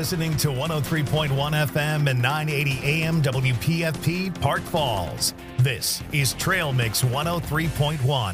listening to 103.1 FM and 980 AM WPFP Park Falls. This is Trail Mix 103.1.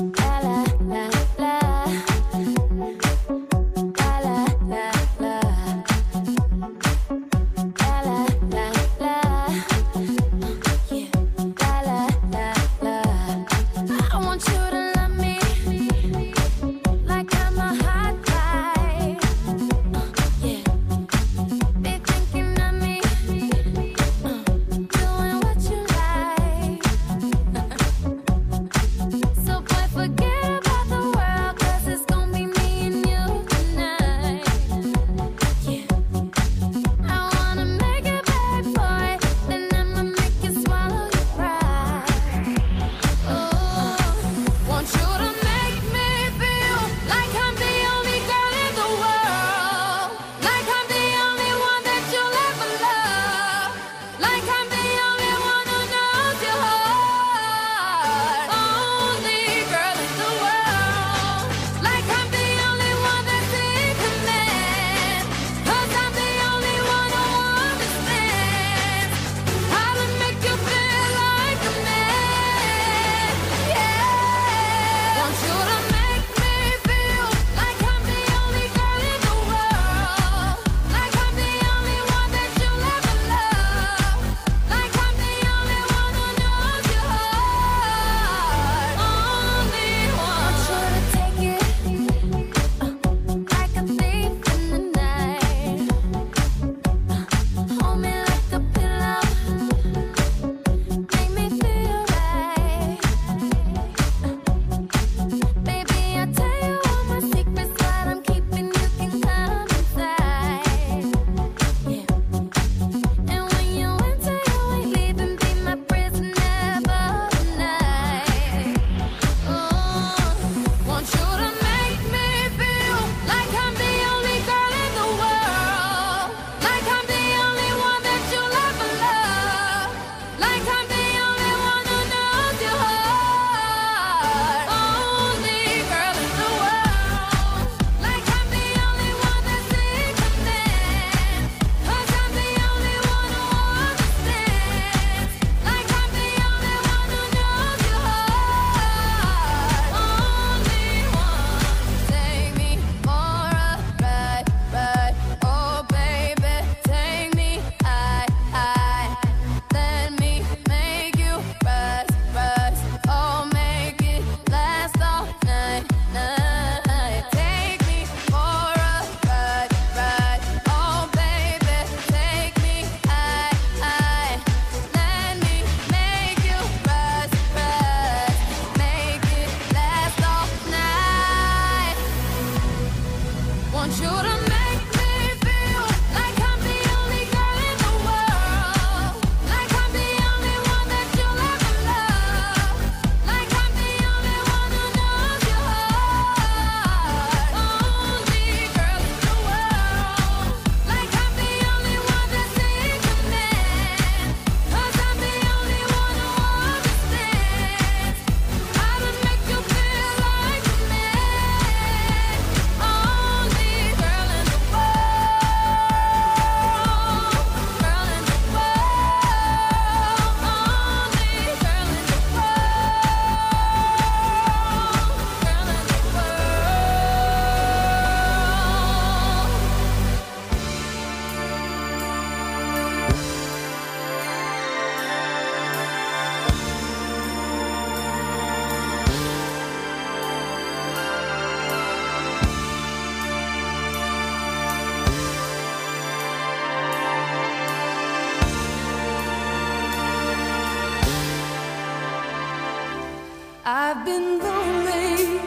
I've been lonely,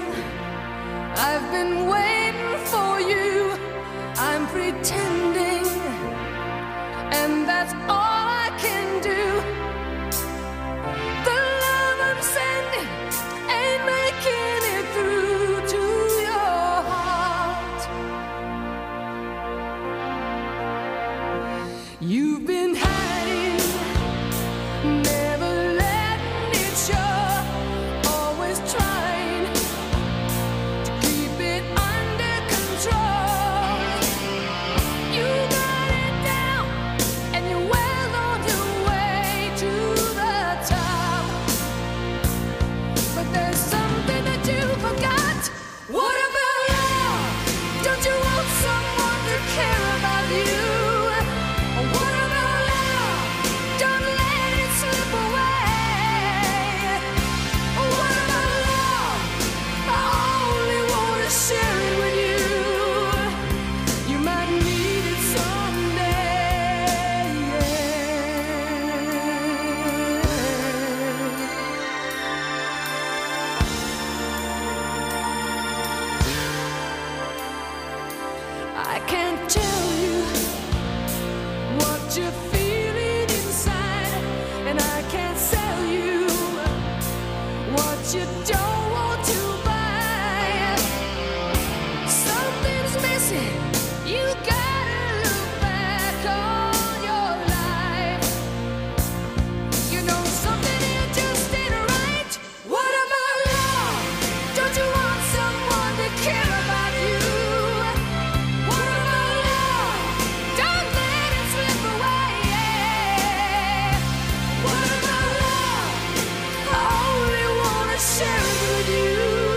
I've been waiting for you, I'm pretending, and that's all I can do. The love I'm sending ain't making it through to your heart. You've been hiding, never letting it show. Trying to keep it under control. You what you don't want to buy. Something's missing. You gotta look back on your life. You know something here just ain't right. What about love? Don't you want someone to care about you? What about love? Don't let it slip away. What about love? I only wanna share it with you.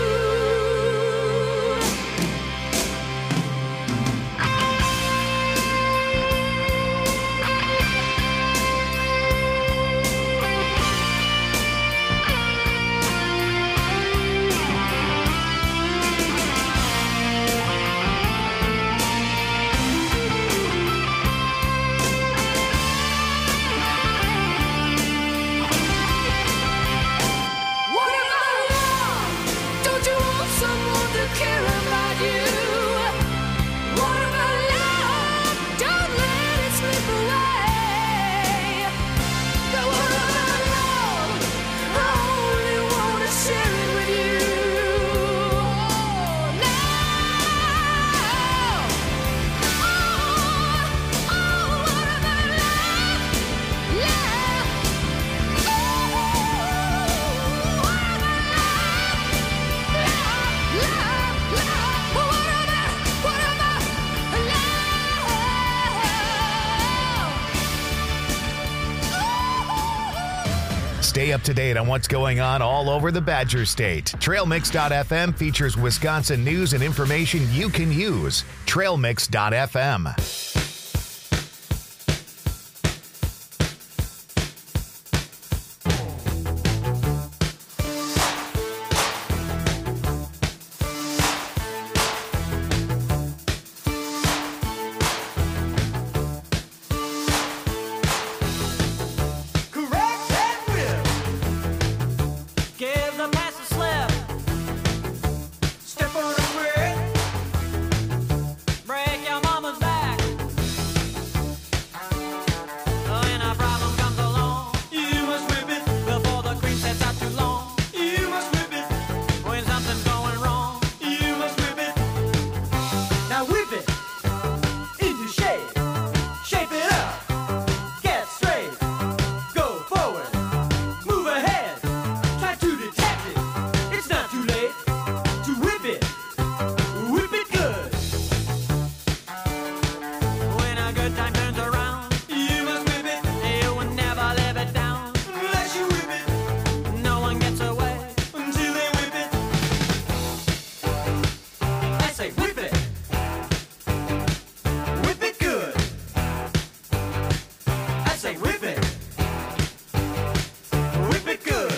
What about love? Don't you want someone to care about you? What about love? Don't let it slip away. But what about love? I only wanna share it with you. Love. What about love? Love. Stay up to date on what's going on all over the Badger State. TrailMix.fm features Wisconsin news and information you can use. TrailMix.fm. Correct that whip. Give the pass a slip. Step on a brick. Break your mama's back. When a problem comes along, you must whip it before the cream sets out too long. You must whip it when something's going wrong. You must whip it. Now whip it into shape. Shape it up. Get straight. Go forward. Move ahead. Try to detect it. It's not too late to whip it. Whip it good. When a good time turns around, you must whip it. You will never live it down unless you whip it. No one gets away until they whip it. I say whip it. Whip it good. I say whip it. Whip it good.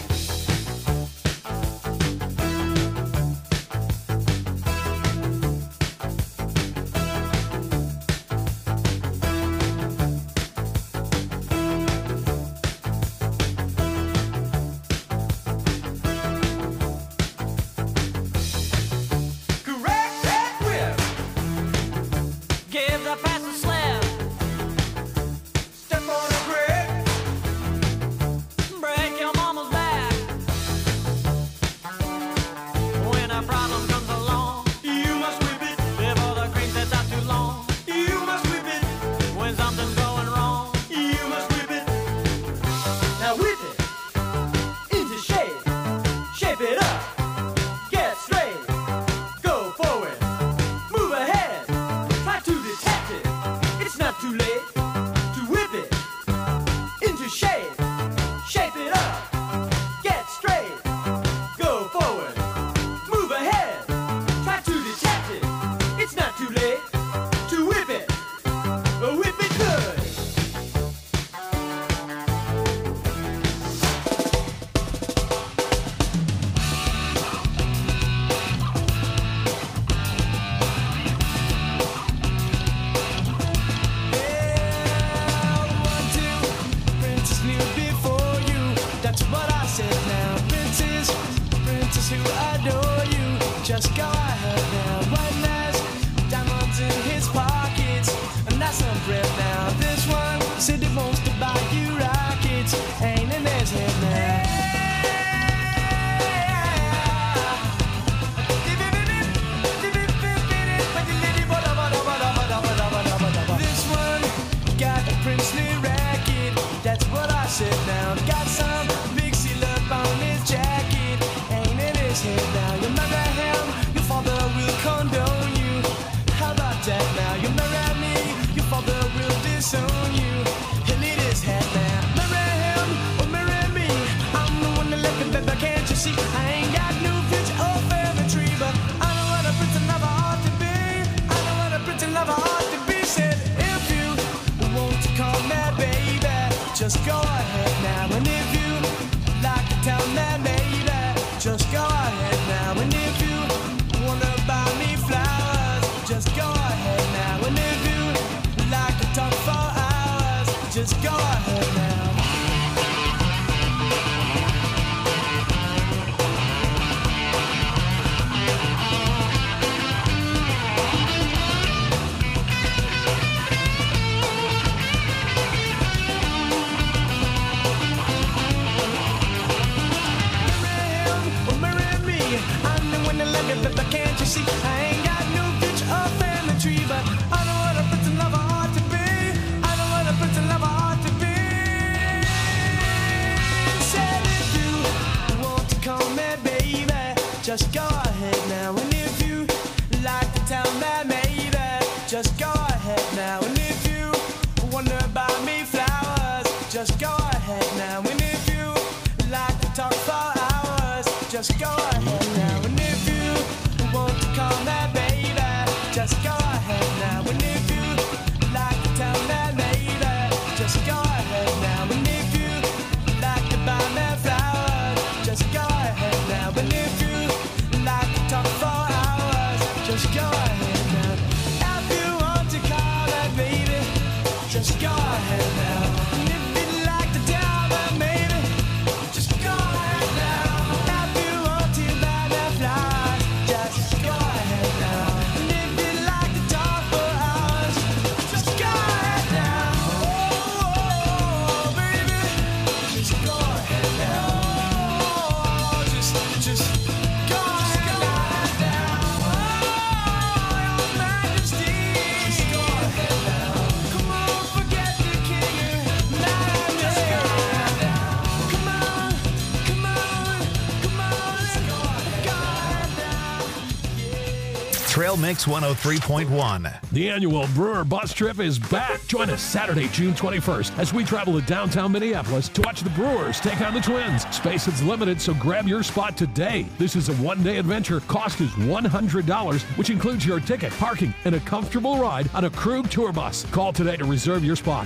Correct that whip. Give the pass a slip. Step on a brick. Break your mama's back. When a problem comes along, you must whip it before the cream sets out too long. You must whip it when something's going wrong. You must whip it. Now whip it into shape. Shape it up. Get straight. Go forward. Move ahead. Try to detect it. It's not too late to whip it into shape. Shape it up. Get straight. Go forward. Move ahead. Try to detect it. It's not too late to whip it. Whip it good. Princess knew before you. That's what I said now. Princess who adore you. Just go ahead now. One has diamonds in his pockets, and that's some breath now. This one said he wants to buy you rockets. Ain't in his head now. his head now. You marry him, your father will condone you. How about that now? You marry me, your father will disown you. He'll eat his head now. Marry him or marry me. I'm the one that left it, baby, can't you see? I ain't got no future or family tree, but I know what a pretty lover ought to be. I know what a pretty lover ought to be. Said if you want to call me baby, just go ahead now. And if you like to tell me baby, just go ahead now. And if you wanna buy me flowers, just go ahead now. And if you like to talk for hours, just go ahead now. But can't you see? I ain't got no future or family tree, but I know what a pretty lover ought to be. I know what a pretty lover ought to be. Said if you want to call me baby, just go ahead now. And if you like to tell me maybe, just go ahead now. And if you wanna buy me flowers, just go ahead now. And if you like to talk for hours, just go ahead now. And if you want to call me baby, just go ahead now. And if you like to tell me maybe, just go ahead now. And if you like to buy me flowers, just go ahead now. And if you like to talk for hours, just go ahead now. If you want to call me baby, just go ahead now. And if you like to tell me maybe, just go ahead now. If you want to buy me flowers, just go ahead now. And if you like to talk for hours, just go ahead now. Oh, baby, just go ahead now. Oh, just go ahead now. Oh, your majesty, just go ahead now. Come on, forget the king and majesty. Just go ahead now. Come on, come on, come on, let's go ahead now. Trail Mix 103.1. The annual Brewer Bus Trip is back. Join us Saturday, June 21st, as we travel to downtown Minneapolis to watch the Brewers take on the Twins. Space is limited, so grab your spot today. This is a one-day adventure. Cost is $100, which includes your ticket, parking, and a comfortable ride on a Krug tour bus. Call today to reserve your spot.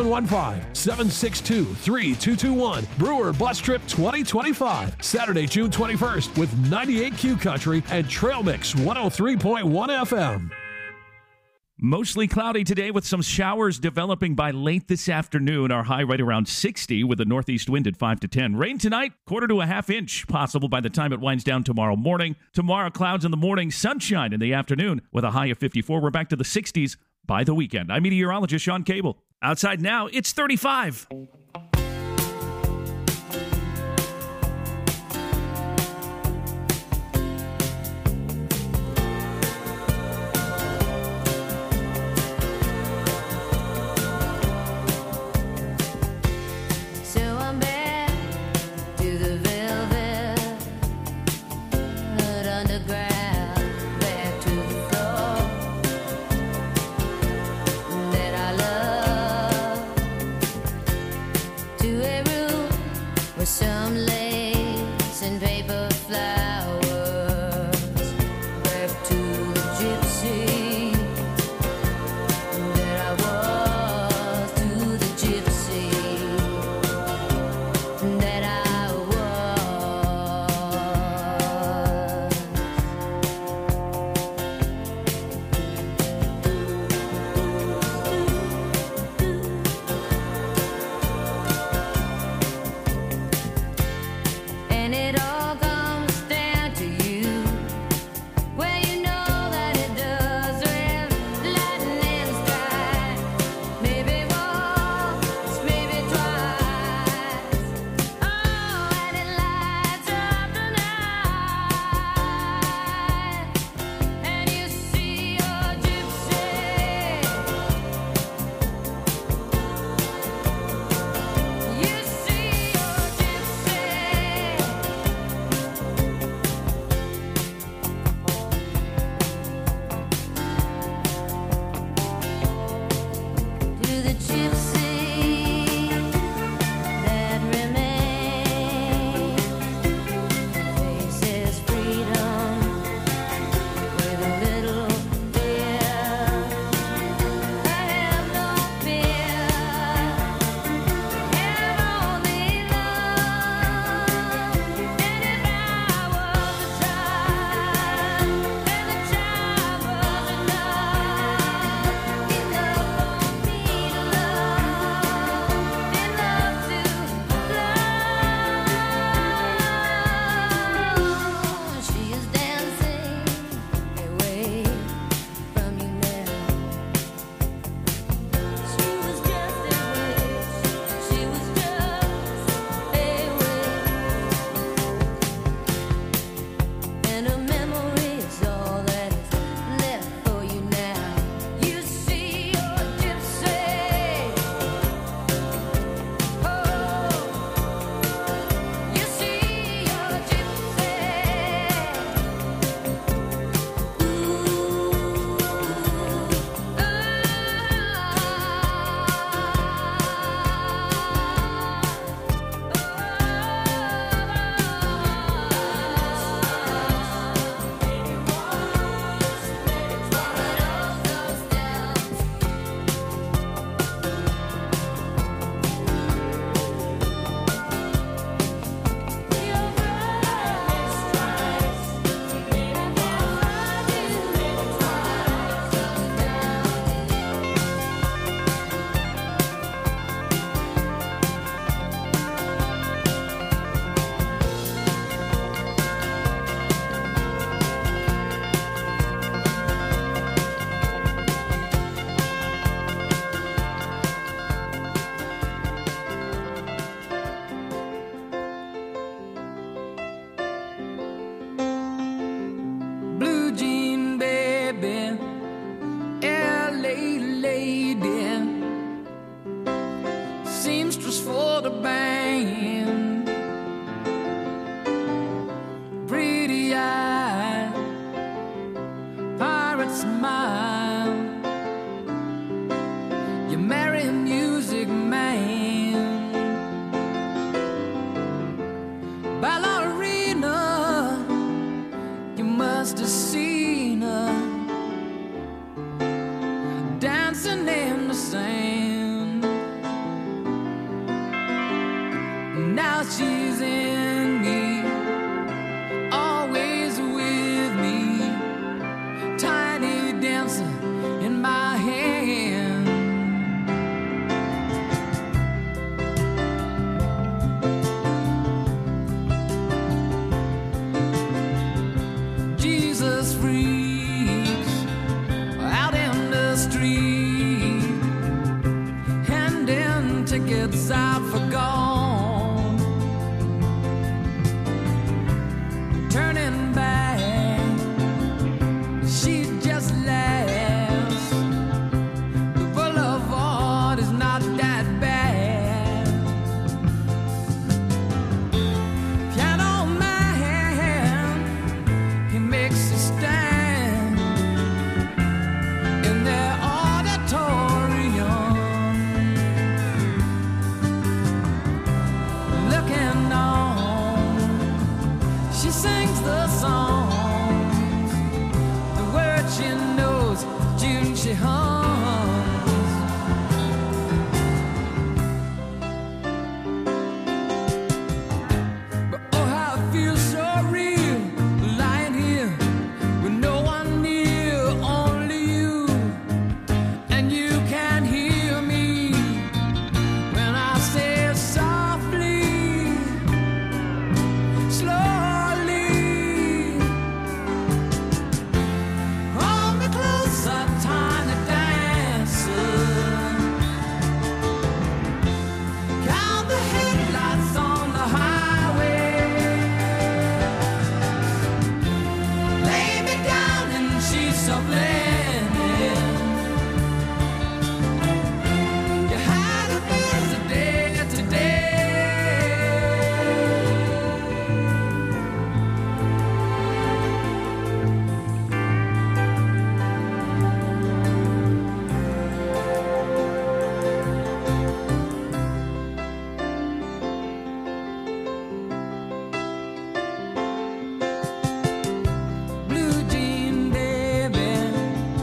715-762-3221. Brewer Bus Trip 2025. Saturday, June 21st with 98Q Country and Trail Mix 103.1 FM. Mostly cloudy today with some showers developing by late this afternoon. Our high right around 60 with a northeast wind at 5 to 10. Rain tonight, quarter to a half inch possible by the time it winds down tomorrow morning. Tomorrow, clouds in the morning, sunshine in the afternoon with a high of 54. We're back to the 60s by the weekend. I'm meteorologist Sean Cable. Outside now, it's 35. So I'm back to the velvet underground, back to the floor that I love. and a memory is all that is left for you now. You see your gypsy. Oh, you see your gypsy. Blue jean baby, LA lady, seamstress for the band, pretty eye, pirate smile, you marry a music man, ballerina. You must have seen her dancing in the sand. Now she's in me, always with me, tiny dancer in my hand. Jesus freaks out in the street, handing tickets out for gone, turning back, she just laughs. The boulevard is not that bad. Piano man, he makes a stand in their auditorium, looking on. She sings the songs, the words she knows, June she hums. But oh, how it feels so real, lying here with no one near, only you, and you can hear me when I say it softly, slowly. Hold me closer, tiny dancer. Count the headlights on the highway. Lay me down and she's so blended. You had a busy day today. Blue jean baby,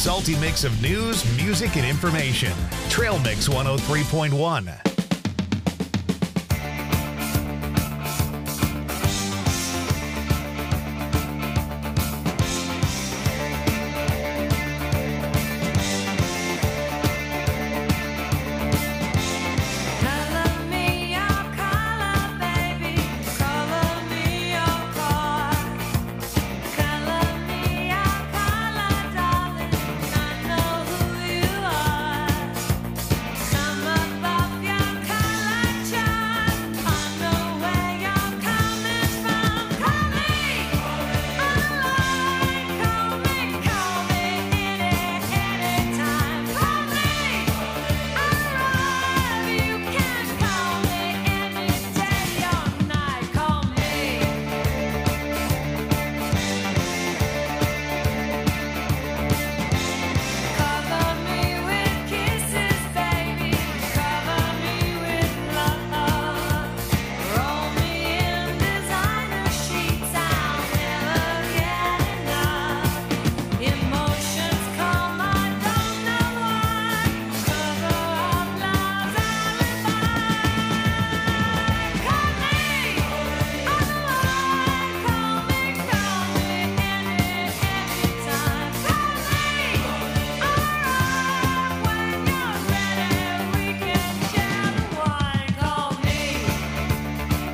salty mix of news, music, and information. Trail Mix 103.1. Color me your color, baby. Color me your car. Color me your color, darling. I know who you are. Come above your color chart. I know where you're coming from. Call me, alright. Call me anytime. Call me. You can call me any day or night. Call me. Cover me with kisses, baby. Cover me with love. Roll me in designer sheets. I'll never get enough. Emotions come, I don't know why. Cover up love's alibi. Call me, alright. Call me anytime. Call me, alright. When you're ready, we can share the wine. Call me.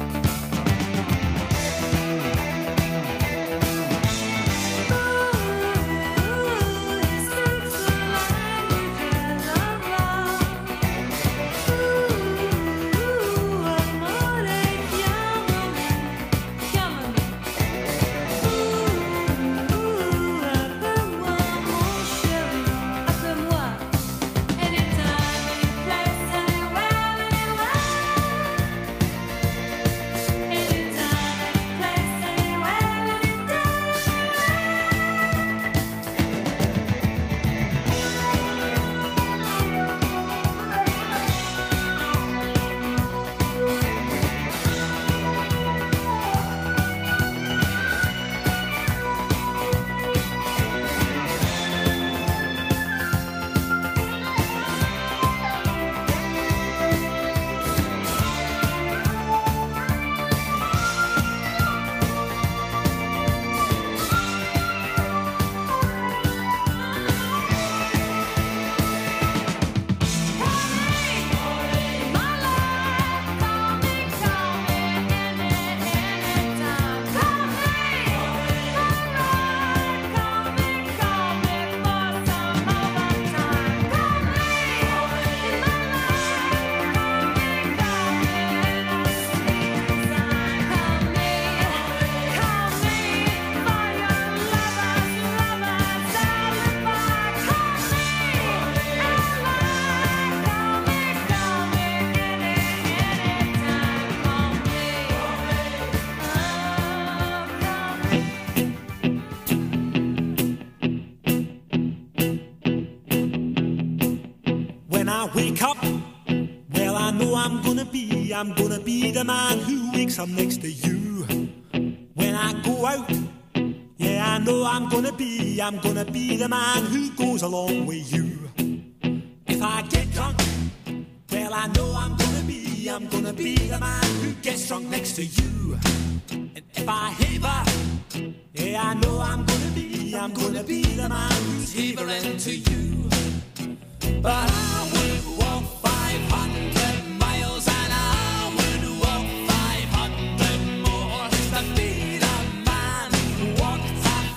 When I wake up, well, I know I'm gonna be the man who wakes up next to you. When I go out, yeah, I know I'm gonna be the man who goes along with you. If I get drunk, well, I know I'm gonna be the man who gets drunk next to you. And if I haver, yeah, I know I'm gonna be the man who's havering to you. But I would walk 500 miles and I would walk 500 more to be the man who walked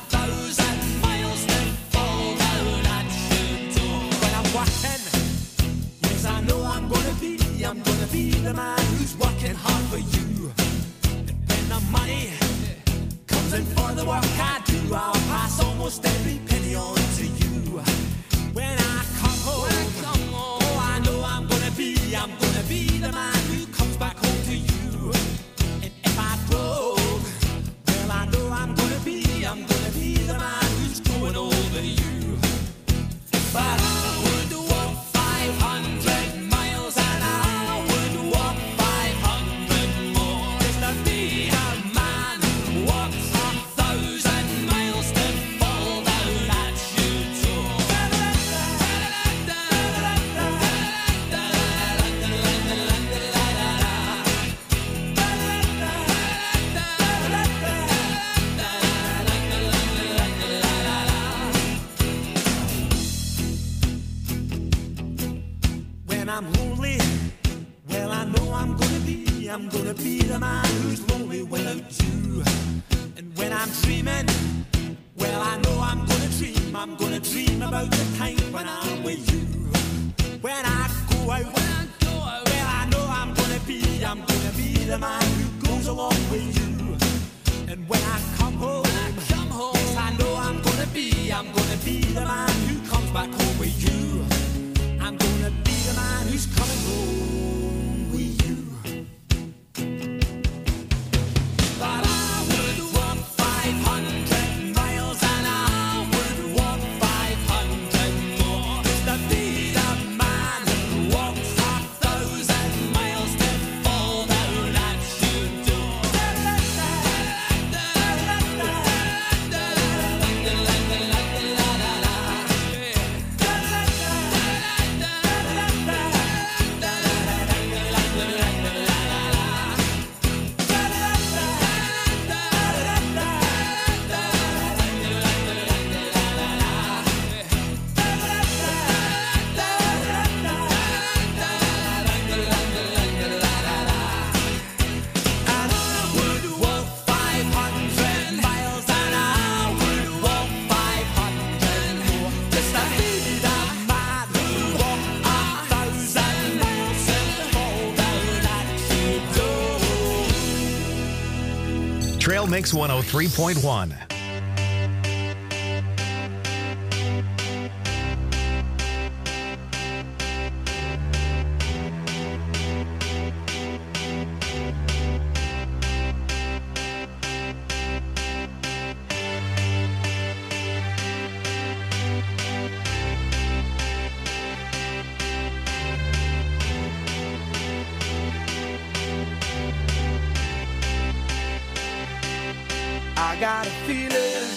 1,000 miles to fall down at your door. When I'm working, yes, I know I'm gonna be the man who's working hard for you. And when the money comes in for the work I do, I'll pass almost every penny on to you. When I come home, oh, I know I'm gonna be the man who comes back home to you. And if I broke, well, I know I'm gonna be the man who's going over you. But I would walk 500 miles and I would walk 500 more just to be a man who walks 1,000 miles to fall down at your door. I'm gonna be the man who's lonely without you. And when I'm dreaming, well, I know I'm gonna dream about the time when I'm with you. When I go out, well, I know I'm gonna be the man who goes along with you. And when I come home, yes, I know I'm gonna be the man who comes back home with you. I'm gonna be the man who's coming home with you. But I would walk 500 miles and I would walk 500 more to be the man who walks 1,000 miles to fall down at your door. And I would walk 500 miles and I would walk 500 more just to be the man who walked 1,000 miles and fall down at your door. Trail Mix 103.1. I got a feeling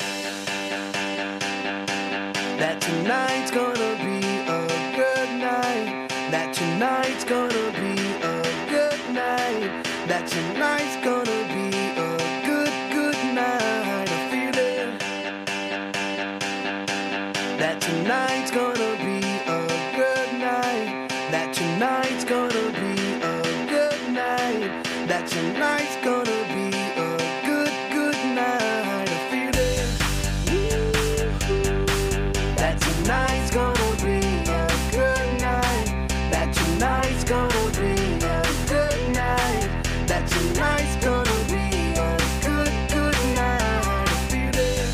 that tonight's gonna be a good night. That tonight's gonna be a good night. That tonight's gonna be a good night. A feeling that tonight's gonna be a good night. That tonight's gonna be a good night. That tonight's gonna be a good night. A feeling that tonight's gonna be a good night. That tonight's gonna be a good night. That tonight's gonna be a good night. A feeling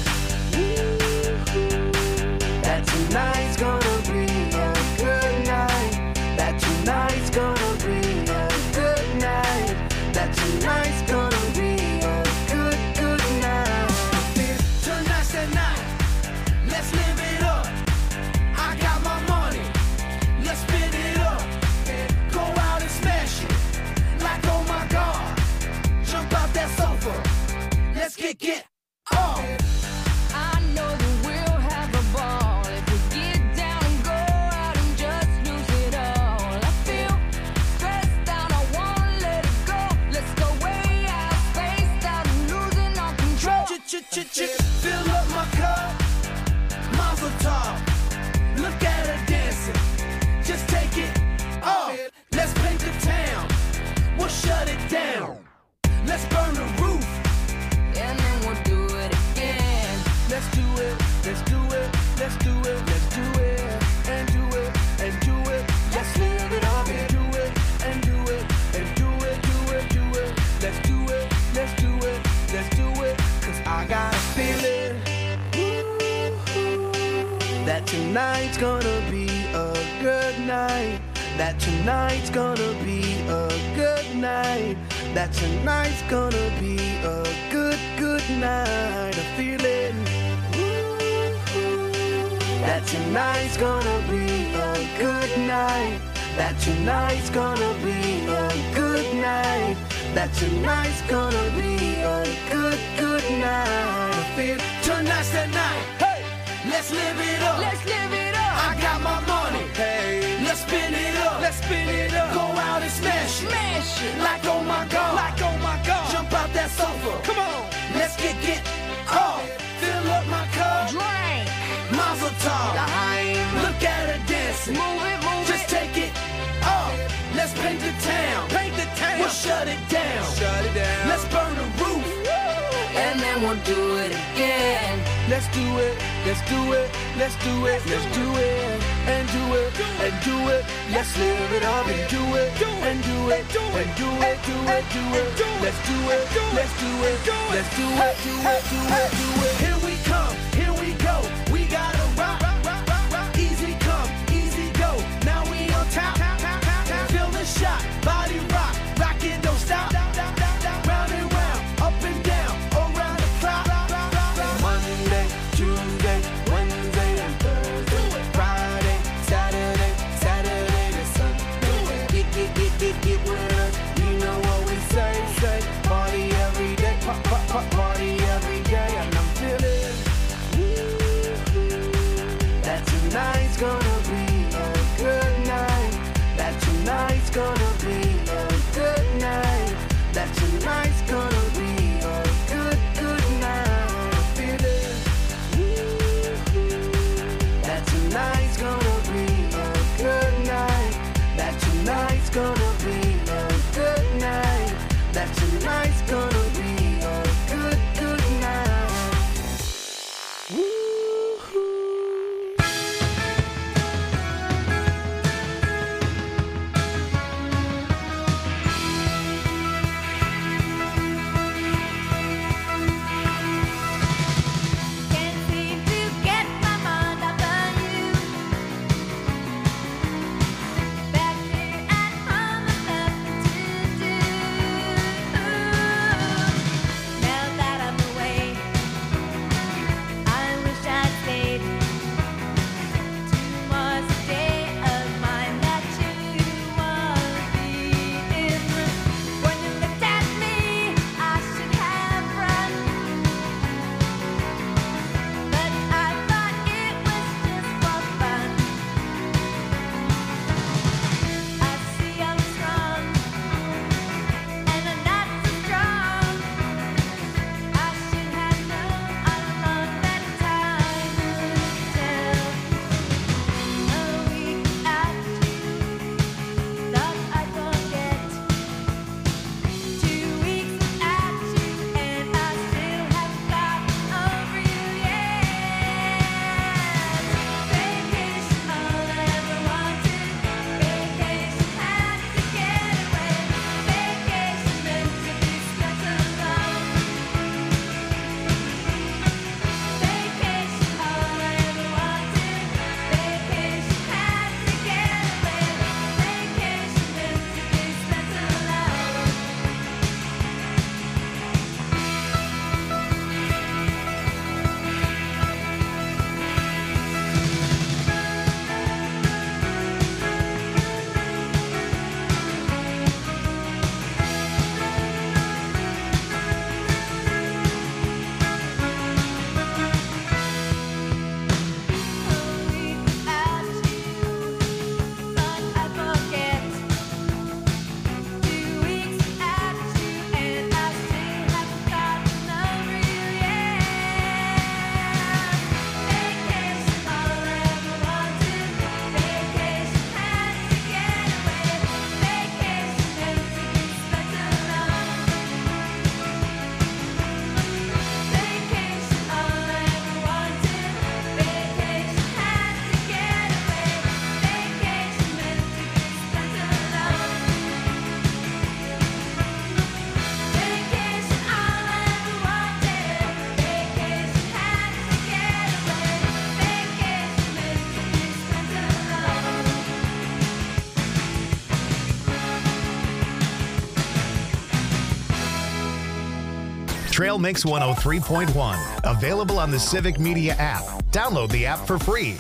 that tonight's gonna be a good night. That tonight's gonna be a good night. That tonight's gonna be a good night. Tonight's the night. Let's live it up. I got my money. Let's spin it up. Go out and smash it. Like oh my God. Jump out that sofa. Let's get off. I know that we'll have a ball if we get down and go out and just lose it all. I feel stressed out, I wanna let it go. Let's go way out, spaced out and losing our control. Fill up my cup. Mazel tov. Look at her dancing. Just take it off. Let's paint the town. We'll shut it down. Let's burn the roof. And then we'll do it again. Let's do it. Let's do it. Let's do it. Let's do it. And do it. And do it. Let's live it up. And do it. And do it. And do it. Do it. Do it. Let's do it. Let's do it. Let's do it. 'Cause I got a feeling that tonight's gonna be a good night. That tonight's gonna be a good night. That tonight's gonna be a good night. A feeling that tonight's gonna be a good night. That tonight's gonna be a good night. That tonight's gonna be a good night. I feel tonight's the night. Hey, let's live it up. Let's live it up. I got my money. Hey, let's spin it up. Let's spin it up. Go out and smash it. Smash it. Like oh my God. Like oh my God. Jump out that sofa. Come on. Let's get off. Fill up my cup. Drink. Mazel tov. L'chaim. Look at her dancing. Move it, move Just it. take it off. Let's paint the town. Paint the town. We'll shut it down. gon' do it again. Let's do it, let's do it, let's do it, let's do it, and do it, and do it. Let's live it up and do it, and do it, and do it, do it, do it. Let's do it, let's do it, let's do it, do it, do it, do it. Here we come, here we go. We gotta rock, rock, rock, rock. Easy come, easy go. Now we on top. Feel the shot, body rock, rock it, don't stop. Round and round, up and down, around the clock. Monday, Tuesday, Wednesday, and Thursday. Friday, Saturday, Saturday to Sunday. Get with us, you know what we say. Party every day, party every day, and I'm feeling that tonight's gonna be a good night. That tonight's gonna be a good night. That tonight's gonna be a good, good night. Feel it. That tonight's gonna be a good night. That tonight's gonna be a good night. That tonight's gonna be a good, good night. Can't seem to get my mind off of you. Back here at home, nothing to do. Now that I'm away, I wish I'd stayed. Tomorrow's a day of mine that you won't be in. When you looked at me, I should have run. But I thought it was just for fun. I see I'm strong, and I'm not so strong. I should have known all along that time would tell. A week without you, thought I'd forget. 2 weeks without you, and I still haven't gotten over you yet. Vacation, all I ever wanted. Vacation, had to get away. Vacation, meant to be spent alone. Vacation, all I ever wanted. Vacation, had to get away. Vacation, meant to be spent alone. A week without you, thought I'd forget. 2 weeks without you, and I still haven't gotten over you yet. Vacation, all I ever wanted. Vacation, had to get away. Vacation, meant to be spent alone. Vacation, all I ever wanted. Vacation, had to get away. Vacation, meant to be spent alone. Vacation, all I ever wanted. Vacation, had to get away. Vacation, meant to be spent alone. Trail Mix 103.1. Available on the Civic Media app. Download the app for free.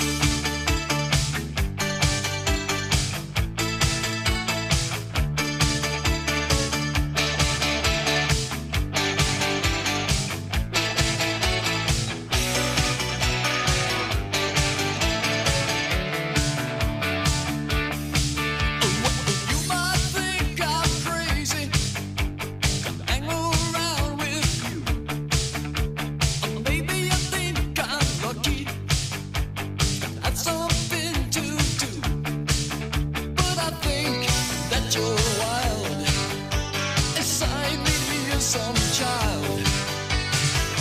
You might think I'm crazy, hang around with you. Maybe you think I'm lucky, that's something to do. But I think that you're wild, inside me is some child.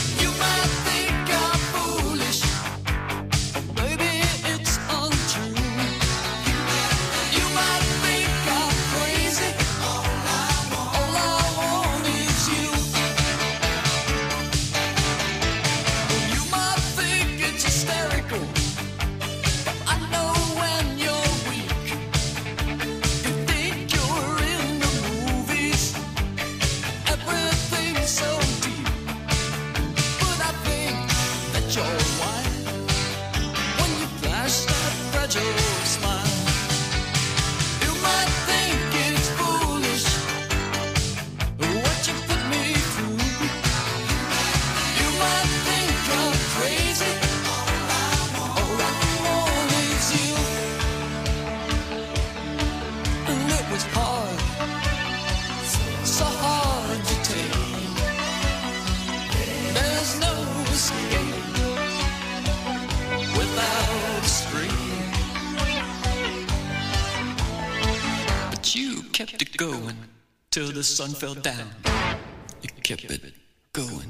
kept it going till the sun fell down. You kept it going.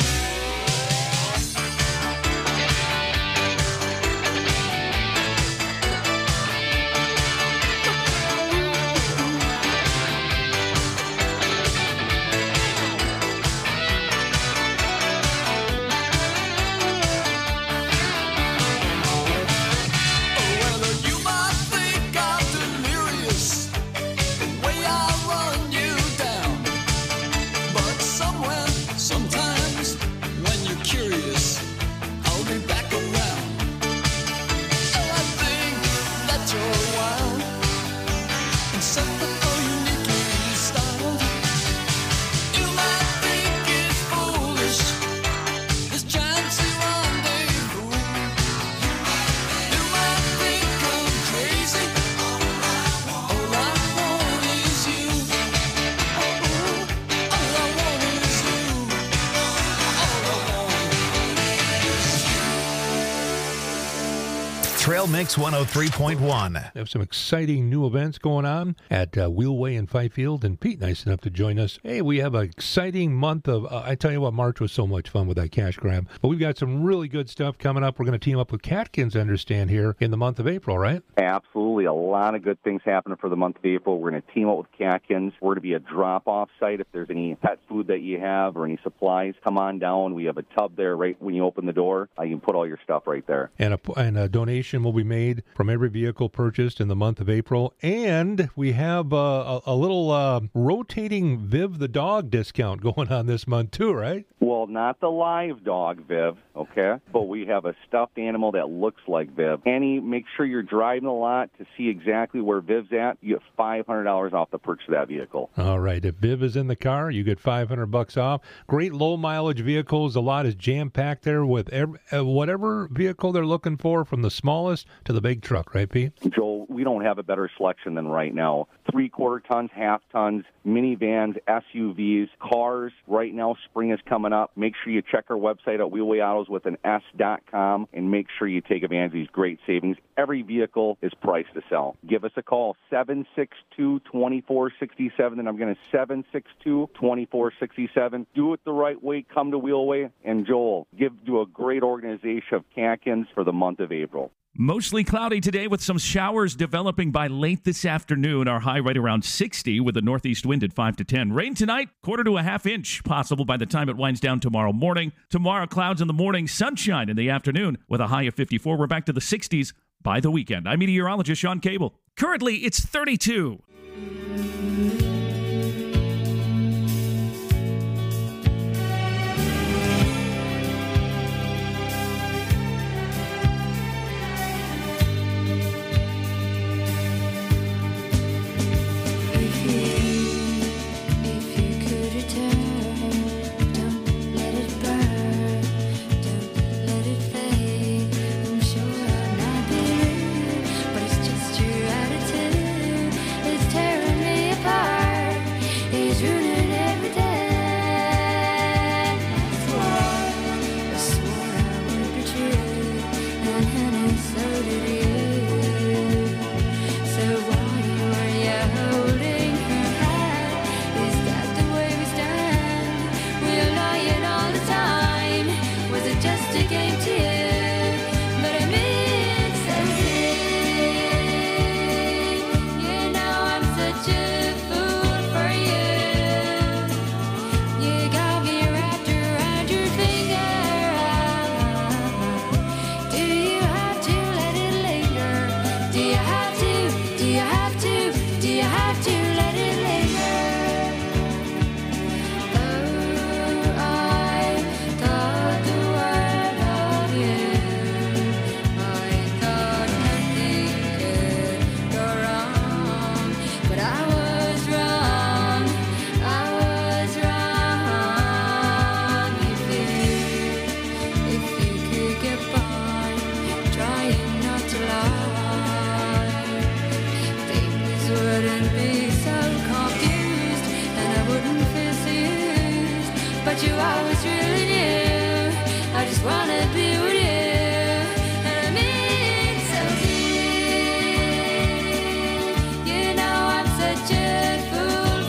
Sometimes when you're curious, I'll be back around. Oh, I think that you're wild and something uniquely styled. You might think it's foolish, this chancy rendezvous. You might think I'm crazy. All I want is you. All I want is you. Trail Mix 103.1. Have some exciting new events going on at Wheelway in Fifield. And Pete, nice enough to join us. Hey, we have an exciting month of, I tell you what, March was so much fun with that cash grab. But we've got some really good stuff coming up. We're going to team up with Catkins, I understand, here in the month of April, right? Absolutely. A lot of good things happening for the month of April. We're going to team up with Catkins. We're going to be a drop-off site. If there's any pet food that you have or any supplies, come on down. We have a tub there right when you open the door. You can put all your stuff right there. And a donation will be made from every vehicle purchased in the month of April. And we have a little rotating Viv the dog discount going on this month too, right? Well, not the live dog, Viv, okay? But we have a stuffed animal that looks like Viv. Make sure you're driving a lot to see exactly where Viv's at. You get $500 off the purchase of that vehicle. All right. If Viv is in the car, you get $500 off. Great low mileage vehicles. A lot is jam-packed there with whatever vehicle they're looking for, from the smallest to the big truck, right, Pete? Joel, we don't have a better selection than right now. 3/4 tons, half tons, minivans, SUVs, cars. Right now, spring is coming up. Make sure you check our website at wheelwayautos.com and make sure you take advantage of these great savings. Every vehicle is priced to sell. Give us a call, 762-2467, and I'm going to 762-2467. Do it the right way. Come to Wheelway. And Joel, do a great organization of Catkins for the month of April. Mostly cloudy today with some showers developing by late this afternoon. Our high right around 60 with a northeast wind at 5 to 10. Rain tonight, 1/4 to a half inch possible by the time it winds down tomorrow morning. Tomorrow, clouds in the morning, sunshine in the afternoon with a high of 54. We're back to the 60s by the weekend. I'm meteorologist Sean Cable. Currently, it's 32. you always really knew. I just wanna be with you, and I mean so deep. You know I'm such a fool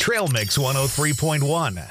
Trail Mix 103.1.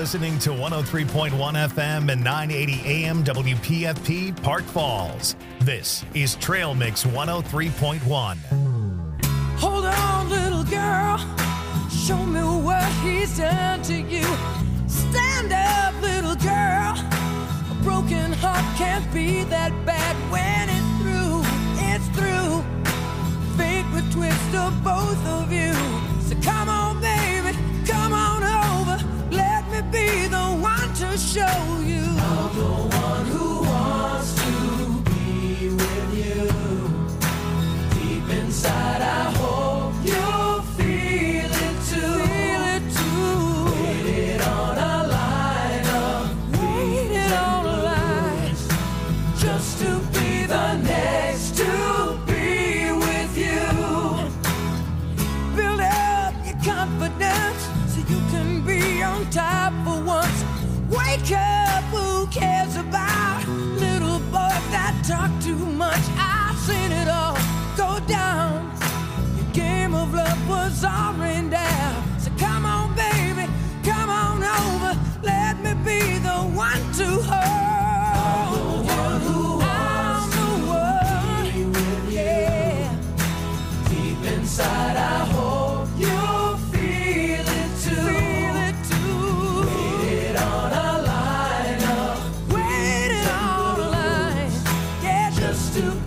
listening to 103.1 FM and 980 AM WPFP Park Falls. This is Trail Mix 103.1. Hold on, little girl. Show me what he's done to you. Stand up, little girl. A broken heart can't be that bad when it's through. It's through. Fate would twist of both of you. So come on, baby, come on over. Let me be the one to show you. I'm the one who wants to be with you. Deep inside, I hope you'll feel it too. Feel it too. Waited on a line of waited on a line just to be the next to be with you. Build up your confidence so you can be on top for once. Wake up, who cares about little boys that talk too much? I've seen it all go down. Your game of love was all rained down. So come on, baby, come on over. Let me be the one to hold. I'm the one who wants to be with you. Yeah. Deep inside, I hope you'll feel it too. Feel it too. Waited on a line of waited on a line. Yeah, just to